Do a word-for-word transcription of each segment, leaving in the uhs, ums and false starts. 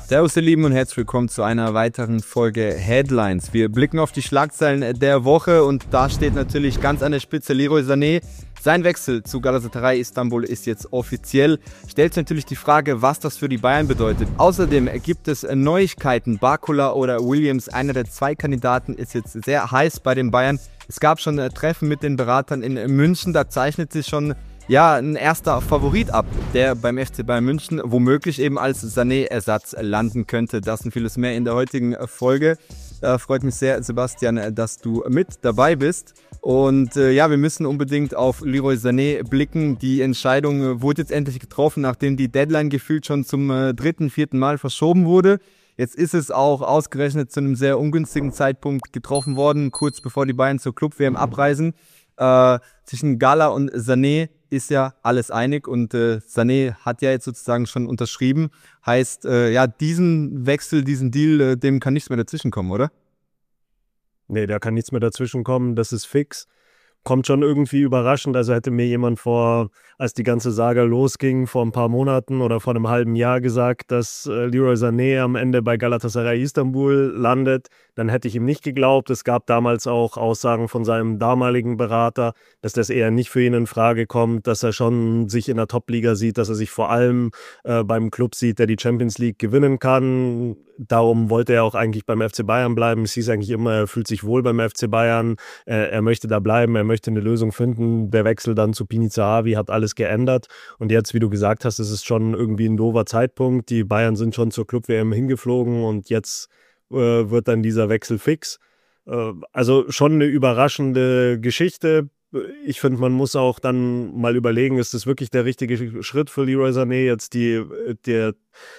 Servus ihr Lieben und herzlich willkommen zu einer weiteren Folge Headlines. Wir blicken auf die Schlagzeilen der Woche und da steht natürlich ganz an der Spitze Leroy Sané. Sein Wechsel zu Galatasaray Istanbul ist jetzt offiziell. Stellt sich natürlich die Frage, was das für die Bayern bedeutet. Außerdem gibt es Neuigkeiten. Barcola oder Williams, einer der zwei Kandidaten, ist jetzt sehr heiß bei den Bayern. Es gab schon Treffen mit den Beratern in München. Da zeichnet sich schon ja, ein erster Favorit ab, der beim F C Bayern München womöglich eben als Sané-Ersatz landen könnte. Das und vieles mehr in der heutigen Folge. Äh, freut mich sehr, Sebastian, dass du mit dabei bist. Und äh, ja, wir müssen unbedingt auf Leroy Sané blicken. Die Entscheidung äh, wurde jetzt endlich getroffen, nachdem die Deadline gefühlt schon zum äh, dritten, vierten Mal verschoben wurde. Jetzt ist es auch ausgerechnet zu einem sehr ungünstigen Zeitpunkt getroffen worden, kurz bevor die Bayern zur Club-W M abreisen. Äh, zwischen Gala und Sané ist ja alles einig und äh, Sané hat ja jetzt sozusagen schon unterschrieben. Heißt, äh, ja, diesen Wechsel, diesen Deal, äh, dem kann nichts mehr dazwischenkommen, oder? Nee, da kann nichts mehr dazwischenkommen, das ist fix. Kommt schon irgendwie überraschend, also hätte mir jemand vor, als die ganze Saga losging, vor ein paar Monaten oder vor einem halben Jahr gesagt, dass äh, Leroy Sané am Ende bei Galatasaray Istanbul landet, dann hätte ich ihm nicht geglaubt. Es gab damals auch Aussagen von seinem damaligen Berater, dass das eher nicht für ihn in Frage kommt, dass er schon sich in der Top-Liga sieht, dass er sich vor allem äh, beim Club sieht, der die Champions League gewinnen kann. Darum wollte er auch eigentlich beim F C Bayern bleiben. Es hieß eigentlich immer, er fühlt sich wohl beim F C Bayern, äh, er möchte da bleiben, er möchte eine Lösung finden. Der Wechsel dann zu Pini Zahavi hat alles geändert. Und jetzt, wie du gesagt hast, ist es schon irgendwie ein doofer Zeitpunkt. Die Bayern sind schon zur Club-W M hingeflogen und jetzt äh, wird dann dieser Wechsel fix. Äh, also schon eine überraschende Geschichte. Ich finde, man muss auch dann mal überlegen, ist das wirklich der richtige Schritt für Leroy Sané? Jetzt die, der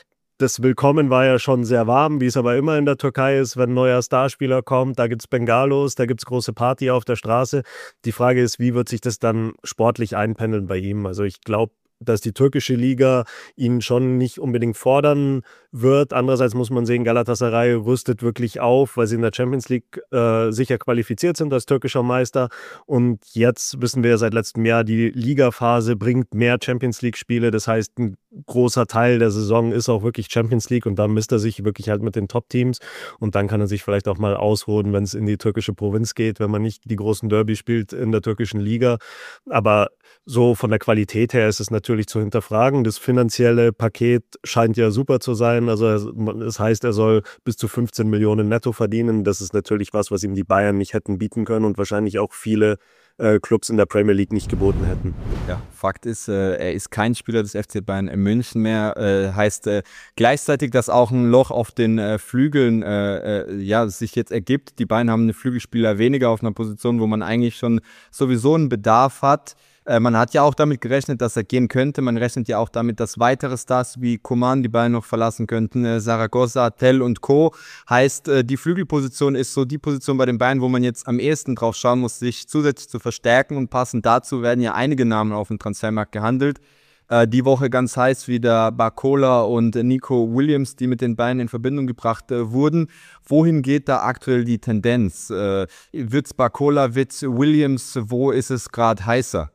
Das Willkommen war ja schon sehr warm, wie es aber immer in der Türkei ist, wenn ein neuer Starspieler kommt. Da gibt es Bengalos, da gibt es große Party auf der Straße. Die Frage ist, wie wird sich das dann sportlich einpendeln bei ihm? Also ich glaube, dass die türkische Liga ihn schon nicht unbedingt fordern wird. Andererseits muss man sehen, Galatasaray rüstet wirklich auf, weil sie in der Champions League äh, sicher qualifiziert sind als türkischer Meister. Und jetzt wissen wir ja seit letztem Jahr, die Ligaphase bringt mehr Champions League-Spiele. Das heißt, ein großer Teil der Saison ist auch wirklich Champions League und da misst er sich wirklich halt mit den Top-Teams. Und dann kann er sich vielleicht auch mal ausruhen, wenn es in die türkische Provinz geht, wenn man nicht die großen Derby spielt in der türkischen Liga. Aber so von der Qualität her ist es natürlich zu hinterfragen. Das finanzielle Paket scheint ja super zu sein. Also das heißt, er soll bis zu fünfzehn Millionen netto verdienen. Das ist natürlich was, was ihm die Bayern nicht hätten bieten können und wahrscheinlich auch viele äh, Clubs in der Premier League nicht geboten hätten. Ja, Fakt ist, äh, er ist kein Spieler des F C Bayern in München mehr. Äh, heißt äh, gleichzeitig, dass auch ein Loch auf den äh, Flügeln äh, äh, ja, sich jetzt ergibt. Die Bayern haben einen Flügelspieler weniger auf einer Position, wo man eigentlich schon sowieso einen Bedarf hat. Man hat ja auch damit gerechnet, dass er gehen könnte. Man rechnet ja auch damit, dass weitere Stars wie Coman die Bayern noch verlassen könnten. Zaragoza, Tell und Co. Heißt, die Flügelposition ist so die Position bei den Bayern, wo man jetzt am ehesten drauf schauen muss, sich zusätzlich zu verstärken. Und passend dazu werden ja einige Namen auf dem Transfermarkt gehandelt. Die Woche ganz heiß wieder Barcola und Nico Williams, die mit den Bayern in Verbindung gebracht äh, wurden. Wohin geht da aktuell die Tendenz? Äh, wird's Barcola, wird's Williams? Wo ist es gerade heißer?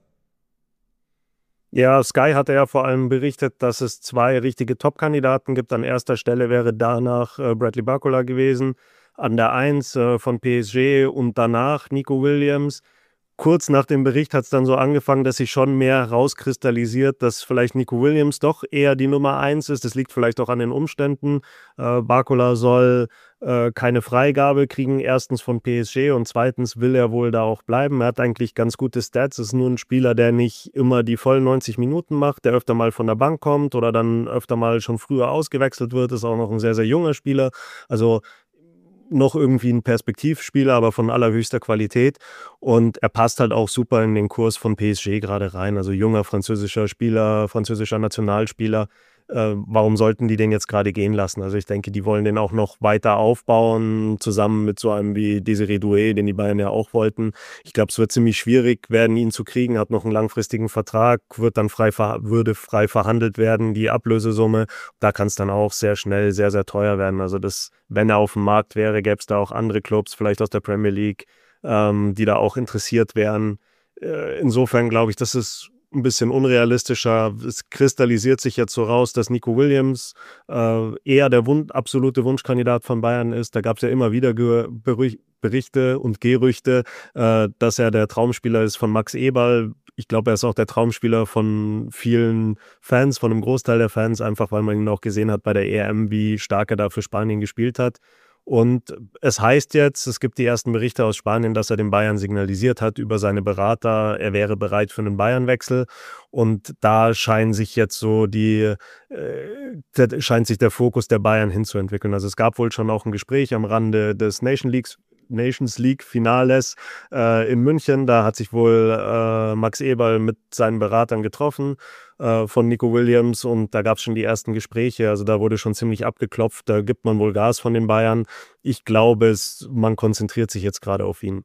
Ja, Sky hatte ja vor allem berichtet, dass es zwei richtige Top-Kandidaten gibt. An erster Stelle wäre danach äh, Bradley Barcola gewesen, an der Eins äh, von P S G und danach Nico Williams. Kurz nach dem Bericht hat es dann so angefangen, dass sich schon mehr herauskristallisiert, dass vielleicht Nico Williams doch eher die Nummer eins ist. Das liegt vielleicht auch an den Umständen. Äh, Barcola soll äh, keine Freigabe kriegen, erstens von P S G und zweitens will er wohl da auch bleiben. Er hat eigentlich ganz gute Stats, ist nur ein Spieler, der nicht immer die vollen neunzig Minuten macht, der öfter mal von der Bank kommt oder dann öfter mal schon früher ausgewechselt wird, ist auch noch ein sehr, sehr junger Spieler. Also noch irgendwie ein Perspektivspieler, aber von allerhöchster Qualität. Und er passt halt auch super in den Kurs von P S G gerade rein. Also junger französischer Spieler, französischer Nationalspieler. Äh, warum sollten die den jetzt gerade gehen lassen? Also ich denke, die wollen den auch noch weiter aufbauen, zusammen mit so einem wie Désiré Doué, den die Bayern ja auch wollten. Ich glaube, es wird ziemlich schwierig werden, ihn zu kriegen. Hat noch einen langfristigen Vertrag, wird dann frei ver- würde frei verhandelt werden, die Ablösesumme. Da kann es dann auch sehr schnell sehr, sehr teuer werden. Also das, wenn er auf dem Markt wäre, gäbe es da auch andere Clubs, vielleicht aus der Premier League, ähm, die da auch interessiert wären. Äh, insofern glaube ich, das ist ein bisschen unrealistischer. Es kristallisiert sich jetzt so raus, dass Nico Williams äh, eher der Wun- absolute Wunschkandidat von Bayern ist. Da gab es ja immer wieder Ge- Berü- Berichte und Gerüchte, äh, dass er der Traumspieler ist von Max Eberl. Ich glaube, er ist auch der Traumspieler von vielen Fans, von einem Großteil der Fans, einfach weil man ihn auch gesehen hat bei der E M, wie stark er da für Spanien gespielt hat. Und es heißt jetzt, es gibt die ersten Berichte aus Spanien, dass er den Bayern signalisiert hat über seine Berater, er wäre bereit für einen Bayernwechsel. Und da scheint sich jetzt so die, äh, scheint sich der Fokus der Bayern hinzuentwickeln. Also es gab wohl schon auch ein Gespräch am Rande des Nation Leagues, Nations League Finales äh, in München. Da hat sich wohl äh, Max Eberl mit seinen Beratern getroffen äh, von Nico Williams und da gab es schon die ersten Gespräche. Also da wurde schon ziemlich abgeklopft. Da gibt man wohl Gas von den Bayern. Ich glaube, es, man konzentriert sich jetzt gerade auf ihn.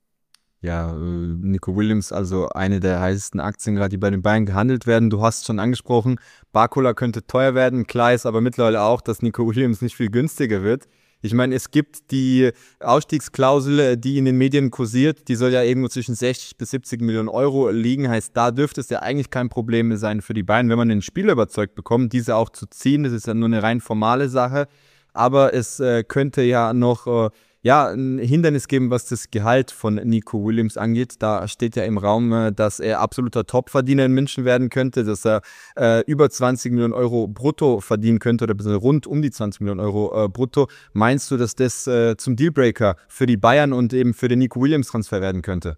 Ja, äh, Nico Williams, also eine der heißesten Aktien gerade, die bei den Bayern gehandelt werden. Du hast es schon angesprochen, Barcola könnte teuer werden. Klar ist aber mittlerweile auch, dass Nico Williams nicht viel günstiger wird. Ich meine, es gibt die Ausstiegsklausel, die in den Medien kursiert, die soll ja irgendwo zwischen sechzig bis siebzig Millionen Euro liegen. Heißt, da dürfte es ja eigentlich kein Problem mehr sein für die Bayern, wenn man den Spieler überzeugt bekommt, diese auch zu ziehen. Das ist ja nur eine rein formale Sache. Aber es äh, könnte ja noch äh, ja, ein Hindernis geben, was das Gehalt von Nico Williams angeht. Da steht ja im Raum, äh, dass er absoluter Topverdiener in München werden könnte, dass er äh, über zwanzig Millionen Euro brutto verdienen könnte oder bis rund um die zwanzig Millionen Euro äh, brutto. Meinst du, dass das äh, zum Dealbreaker für die Bayern und eben für den Nico Williams Transfer werden könnte?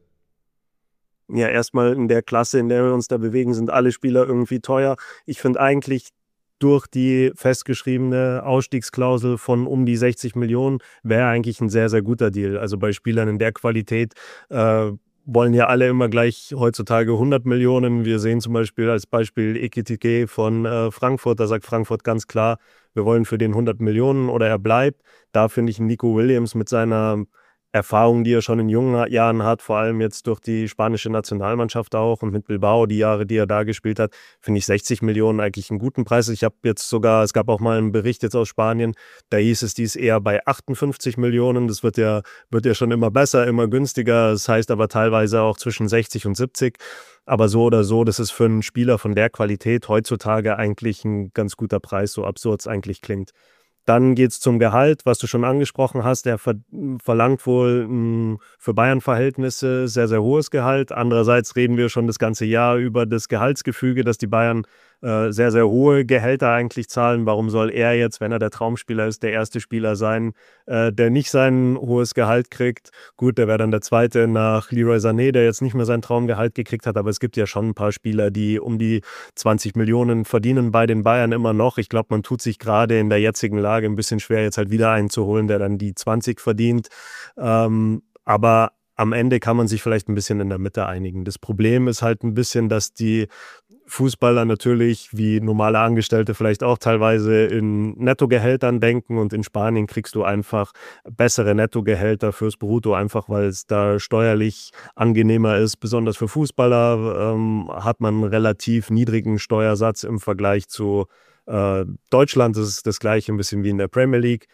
Ja, erstmal in der Klasse, in der wir uns da bewegen, sind alle Spieler irgendwie teuer. Ich finde eigentlich, durch die festgeschriebene Ausstiegsklausel von um die sechzig Millionen wäre eigentlich ein sehr, sehr guter Deal. Also bei Spielern in der Qualität äh, wollen ja alle immer gleich heutzutage hundert Millionen. Wir sehen zum Beispiel als Beispiel Ekitike von äh, Frankfurt. Da sagt Frankfurt ganz klar, wir wollen für den hundert Millionen oder er bleibt. Da finde ich Nico Williams mit seiner Erfahrung, die er schon in jungen Jahren hat, vor allem jetzt durch die spanische Nationalmannschaft auch und mit Bilbao, die Jahre, die er da gespielt hat, finde ich sechzig Millionen eigentlich einen guten Preis. Ich habe jetzt sogar, es gab auch mal einen Bericht jetzt aus Spanien, da hieß es, die ist eher bei achtundfünfzig Millionen. Das wird ja, wird ja schon immer besser, immer günstiger. Das heißt aber teilweise auch zwischen sechzig und siebzig. Aber so oder so, das ist für einen Spieler von der Qualität heutzutage eigentlich ein ganz guter Preis, so absurd es eigentlich klingt. Dann geht es zum Gehalt, was du schon angesprochen hast. Er ver verlangt wohl mh, für Bayern-Verhältnisse sehr, sehr hohes Gehalt. Andererseits reden wir schon das ganze Jahr über das Gehaltsgefüge, dass die Bayern äh, sehr, sehr hohe Gehälter eigentlich zahlen. Warum soll er jetzt, wenn er der Traumspieler ist, der erste Spieler sein, äh, der nicht sein hohes Gehalt kriegt? Gut, der wäre dann der zweite nach Leroy Sané, der jetzt nicht mehr sein Traumgehalt gekriegt hat. Aber es gibt ja schon ein paar Spieler, die um die zwanzig Millionen verdienen bei den Bayern immer noch. Ich glaube, man tut sich gerade in der jetzigen Lage ein bisschen schwer, jetzt halt wieder einen zu holen, der dann die zwanzig verdient. Ähm, aber am Ende kann man sich vielleicht ein bisschen in der Mitte einigen. Das Problem ist halt ein bisschen, dass die Fußballer natürlich wie normale Angestellte vielleicht auch teilweise in Nettogehältern denken und in Spanien kriegst du einfach bessere Nettogehälter fürs Brutto, einfach weil es da steuerlich angenehmer ist. Besonders für Fußballer ähm, hat man einen relativ niedrigen Steuersatz im Vergleich zu äh, Deutschland. Das ist das gleiche ein bisschen wie in der Premier League.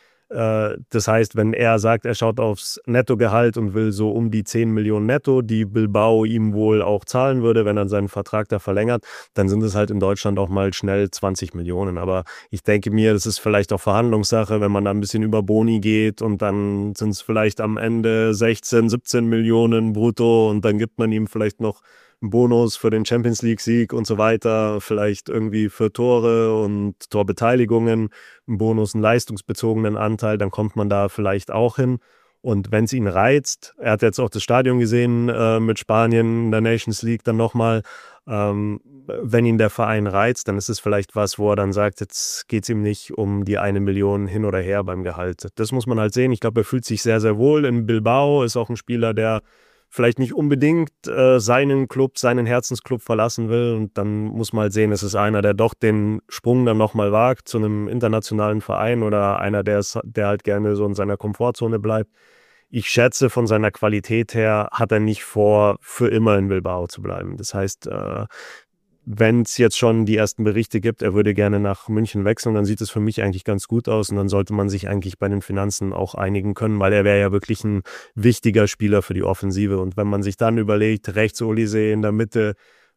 Das heißt, wenn er sagt, er schaut aufs Nettogehalt und will so um die zehn Millionen netto, die Bilbao ihm wohl auch zahlen würde, wenn er seinen Vertrag da verlängert, dann sind es halt in Deutschland auch mal schnell zwanzig Millionen. Aber ich denke mir, das ist vielleicht auch Verhandlungssache, wenn man da ein bisschen über Boni geht und dann sind es vielleicht am Ende sechzehn, siebzehn Millionen brutto und dann gibt man ihm vielleicht noch einen Bonus für den Champions-League-Sieg und so weiter, vielleicht irgendwie für Tore und Torbeteiligungen, einen Bonus, einen leistungsbezogenen Anteil, dann kommt man da vielleicht auch hin. Und wenn es ihn reizt, er hat jetzt auch das Stadion gesehen äh, mit Spanien in der Nations League dann nochmal, ähm, wenn ihn der Verein reizt, dann ist es vielleicht was, wo er dann sagt, jetzt geht es ihm nicht um die eine Million hin oder her beim Gehalt. Das muss man halt sehen. Ich glaube, er fühlt sich sehr, sehr wohl in Bilbao, ist auch ein Spieler, der vielleicht nicht unbedingt äh, seinen Club, seinen Herzensclub verlassen will. Und dann muss man halt sehen, es ist einer, der doch den Sprung dann nochmal wagt zu einem internationalen Verein oder einer, der, ist, der halt gerne so in seiner Komfortzone bleibt. Ich schätze, von seiner Qualität her hat er nicht vor, für immer in Bilbao zu bleiben. Das heißt, äh, wenn es jetzt schon die ersten Berichte gibt, er würde gerne nach München wechseln, dann sieht es für mich eigentlich ganz gut aus und dann sollte man sich eigentlich bei den Finanzen auch einigen können, weil er wäre ja wirklich ein wichtiger Spieler für die Offensive und wenn man sich dann überlegt, rechts Olise, in der Mitte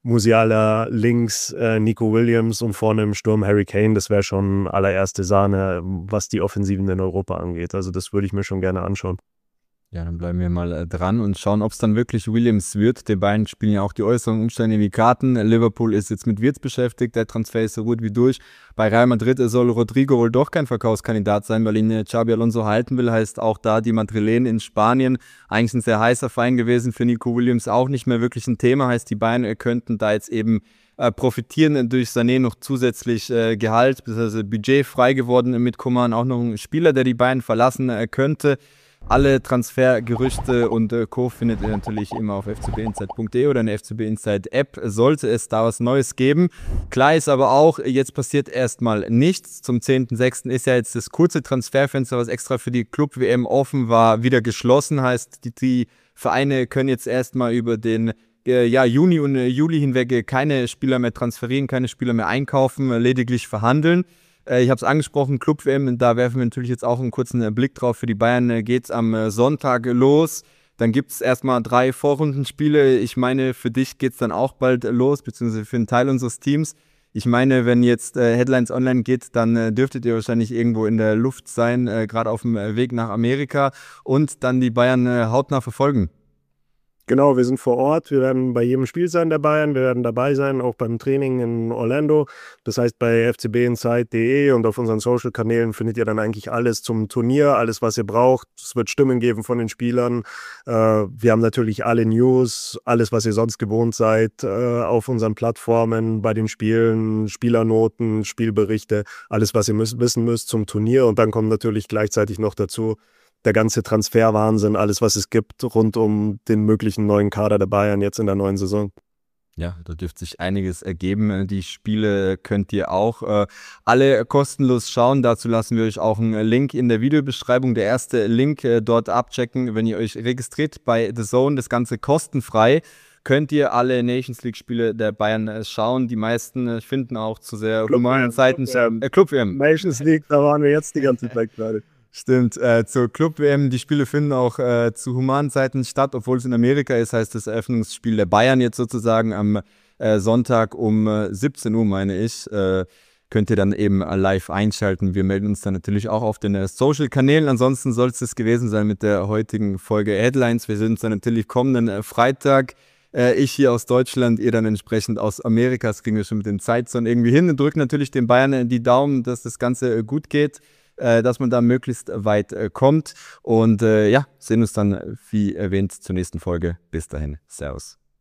Musiala links, äh, Nico Williams und vorne im Sturm Harry Kane, das wäre schon allererste Sahne, was die Offensiven in Europa angeht. Also das würde ich mir schon gerne anschauen. Ja, dann bleiben wir mal äh, dran und schauen, ob es dann wirklich Williams wird. Die beiden spielen ja auch die äußeren Umstände in die Karten. Liverpool ist jetzt mit Wirtz beschäftigt, der Transfer ist so gut wie durch. Bei Real Madrid soll Rodrigo wohl doch kein Verkaufskandidat sein, weil ihn äh, Xabi Alonso halten will. Heißt auch da die Madrilenen in Spanien. Eigentlich ein sehr heißer Verein gewesen, für Nico Williams auch nicht mehr wirklich ein Thema. Heißt, die Bayern äh, könnten da jetzt eben äh, profitieren durch Sané noch zusätzlich äh, Gehalt, bzw. Budget frei geworden mit Coman. Auch noch ein Spieler, der die Bayern verlassen äh, könnte. Alle Transfergerüchte und äh, Co. findet ihr natürlich immer auf f c b insight punkt d e oder in der F C B Insight App. Sollte es da was Neues geben. Klar ist aber auch, jetzt passiert erstmal nichts. Zum zehnten sechsten ist ja jetzt das kurze Transferfenster, was extra für die Club-W M offen war, wieder geschlossen. Heißt, die, die Vereine können jetzt erstmal über den äh, ja, Juni und äh, Juli hinweg äh, keine Spieler mehr transferieren, keine Spieler mehr einkaufen, äh, lediglich verhandeln. Ich habe es angesprochen, Club-W M, da werfen wir natürlich jetzt auch einen kurzen Blick drauf. Für die Bayern geht es am Sonntag los. Dann gibt es erstmal drei Vorrundenspiele. Ich meine, für dich geht es dann auch bald los, beziehungsweise für einen Teil unseres Teams. Ich meine, wenn jetzt äh, Headlines online geht, dann äh, dürftet ihr wahrscheinlich irgendwo in der Luft sein, äh, gerade auf dem Weg nach Amerika und dann die Bayern äh, hautnah verfolgen. Genau, wir sind vor Ort, wir werden bei jedem Spiel sein der Bayern, wir werden dabei sein, auch beim Training in Orlando. Das heißt, bei f c b insight punkt d e und auf unseren Social-Kanälen findet ihr dann eigentlich alles zum Turnier, alles, was ihr braucht. Es wird Stimmen geben von den Spielern. Äh, wir haben natürlich alle News, alles, was ihr sonst gewohnt seid, äh, auf unseren Plattformen, bei den Spielen, Spielernoten, Spielberichte, alles, was ihr müsst, wissen müsst zum Turnier. Und dann kommt natürlich gleichzeitig noch dazu, der ganze Transferwahnsinn, alles, was es gibt, rund um den möglichen neuen Kader der Bayern jetzt in der neuen Saison. Ja, da dürfte sich einiges ergeben. Die Spiele könnt ihr auch äh, alle kostenlos schauen. Dazu lassen wir euch auch einen Link in der Videobeschreibung. Der erste Link äh, dort abchecken, wenn ihr euch registriert bei The Zone. Das Ganze kostenfrei. Könnt ihr alle Nations League-Spiele der Bayern äh, schauen. Die meisten äh, finden auch zu sehr humanen Zeiten. Äh, Club-W M. Nations League, da waren wir jetzt die ganze Zeit gerade. Stimmt, äh, zur Club-W M, die Spiele finden auch äh, zu humanen Zeiten statt, obwohl es in Amerika ist, heißt das Eröffnungsspiel der Bayern jetzt sozusagen am äh, Sonntag um äh, siebzehn Uhr, meine ich, äh, könnt ihr dann eben live einschalten. Wir melden uns dann natürlich auch auf den äh, Social-Kanälen. Ansonsten soll es das gewesen sein mit der heutigen Folge Headlines. Wir sehen uns dann natürlich kommenden äh, Freitag. Äh, ich hier aus Deutschland, ihr dann entsprechend aus Amerika. Das kriegen wir schon mit den Zeitzonen irgendwie hin. Und drücken natürlich den Bayern äh, die Daumen, dass das Ganze äh, gut geht. Dass man da möglichst weit äh, kommt. Und äh, ja, sehen uns dann, wie erwähnt, zur nächsten Folge. Bis dahin. Servus.